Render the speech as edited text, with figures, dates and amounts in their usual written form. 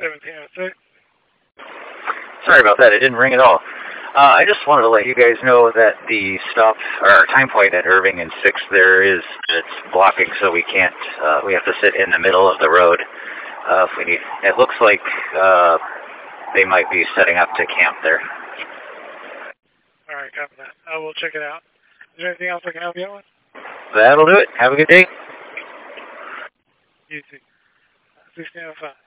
1706. Sorry about that. It didn't ring at all. I just wanted to let you guys know that the stop or time point at Irving and 6th it's blocking, so we can't. We have to sit in the middle of the road. If we need. It looks like they might be setting up to camp there. All right, copy that. I will check it out. Is there anything else I can help you out with? That'll do it. Have a good day. You too. 1605.